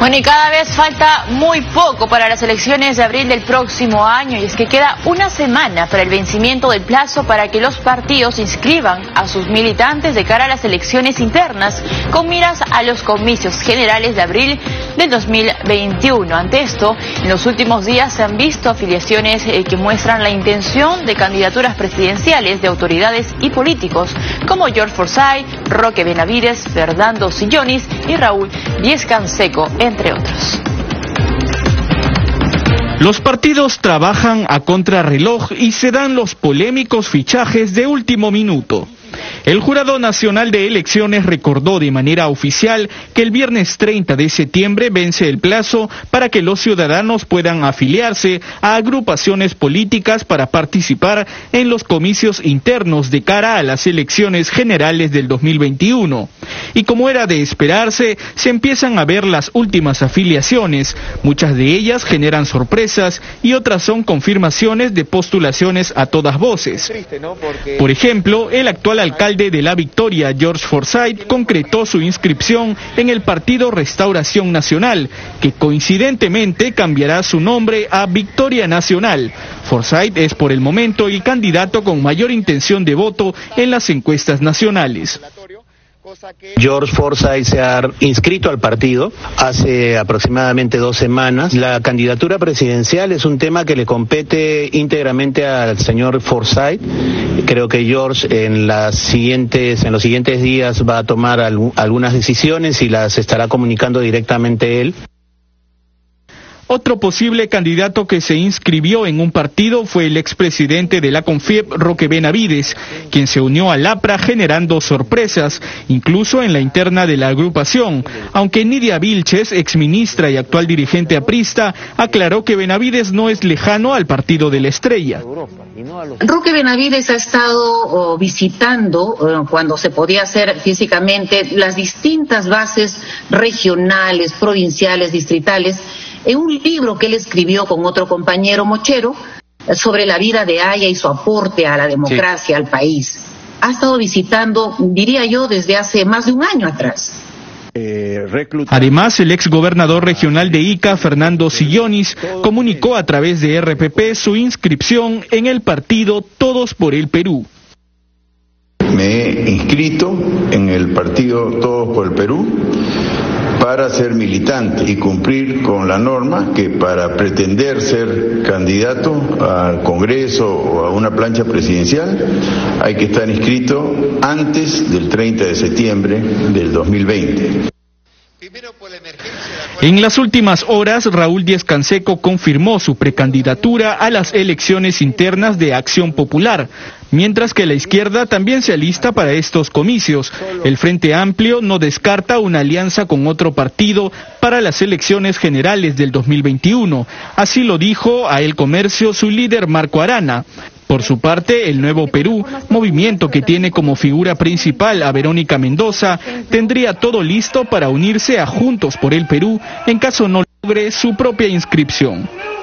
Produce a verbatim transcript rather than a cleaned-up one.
Bueno, y cada vez falta muy poco para las elecciones de abril del próximo año, y es que queda una semana para el vencimiento del plazo para que los partidos inscriban a sus militantes de cara a las elecciones internas, con miras a los comicios generales de abril del dos mil veintiuno. Ante esto, en los últimos días se han visto afiliaciones eh, que muestran la intención de candidaturas presidenciales de autoridades y políticos, como George Forsyth, Roque Benavides, Fernando Sillonis y Raúl Díez-Canseco, entre otros. Los partidos trabajan a contrarreloj y se dan los polémicos fichajes de último minuto. El Jurado Nacional de Elecciones recordó de manera oficial que el viernes treinta de septiembre vence el plazo para que los ciudadanos puedan afiliarse a agrupaciones políticas para participar en los comicios internos de cara a las elecciones generales del dos mil veintiuno. Y como era de esperarse, se empiezan a ver las últimas afiliaciones. Muchas de ellas generan sorpresas y otras son confirmaciones de postulaciones a todas voces. Por ejemplo, el actual alcalde de La Victoria, George Forsyth, concretó su inscripción en el partido Restauración Nacional, que coincidentemente cambiará su nombre a Victoria Nacional. Forsyth es por el momento el candidato con mayor intención de voto en las encuestas nacionales. George Forsyth se ha inscrito al partido hace aproximadamente dos semanas. La candidatura presidencial es un tema que le compete íntegramente al señor Forsyth. Creo que George en las siguientes, en los siguientes días va a tomar alg- algunas decisiones y las estará comunicando directamente él. Otro posible candidato que se inscribió en un partido fue el expresidente de la CONFIEP, Roque Benavides, quien se unió al APRA generando sorpresas, incluso en la interna de la agrupación, aunque Nidia Vilches, exministra y actual dirigente aprista, aclaró que Benavides no es lejano al partido de la Estrella. Roque Benavides ha estado oh, visitando, eh, cuando se podía hacer físicamente, las distintas bases regionales, provinciales, distritales, en un libro que él escribió con otro compañero mochero sobre la vida de Haya y su aporte a la democracia, sí, al país. Ha estado visitando, diría yo, desde hace más de un año atrás. Además, el exgobernador regional de Ica, Fernando Sillonis, comunicó a través de R P P su inscripción en el partido Todos por el Perú. Me he inscrito en el partido Todos por el Perú para ser militante y cumplir con la norma que para pretender ser candidato al Congreso o a una plancha presidencial hay que estar inscrito antes del treinta de septiembre del dos mil veinte. En las últimas horas, Raúl Díez-Canseco confirmó su precandidatura a las elecciones internas de Acción Popular, mientras que la izquierda también se alista para estos comicios. El Frente Amplio no descarta una alianza con otro partido para las elecciones generales del dos mil veintiuno. Así lo dijo a El Comercio su líder Marco Arana. Por su parte, el Nuevo Perú, movimiento que tiene como figura principal a Verónica Mendoza, tendría todo listo para unirse a Juntos por el Perú en caso no logre su propia inscripción.